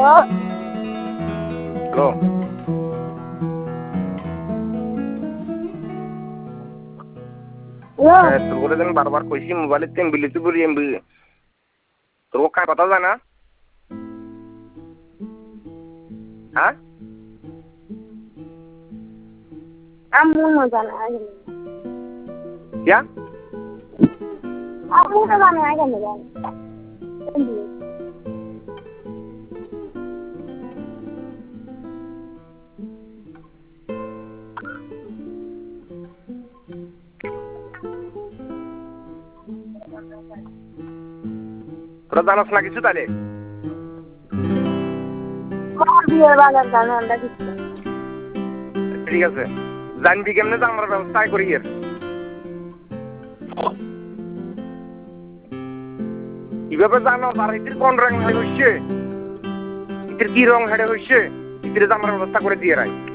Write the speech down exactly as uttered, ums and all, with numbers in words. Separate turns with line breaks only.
hello হ্যাঁ তোর বলে দেন বারবার কইছি মোবাইলের তেম বিলিতি বলি এমবি তোর কার কথা জানা হ্যাঁ
আম্মু না জানা আগে
क्या
আম্মু না জানা আগে না জানা
তোরা জানাস না কিছু তাহলে
মার বিয়ের বাজার জানা আমরা কিছু
ঠিক আছে জানবি কেমনে জানার ব্যবস্থা করি এর কিভাবে জানো আর ইতির কোন রং হাড়ে হচ্ছে ইতির কি রং হাড়ে হচ্ছে ইতির জানার ব্যবস্থা করে দিয়ে রাখ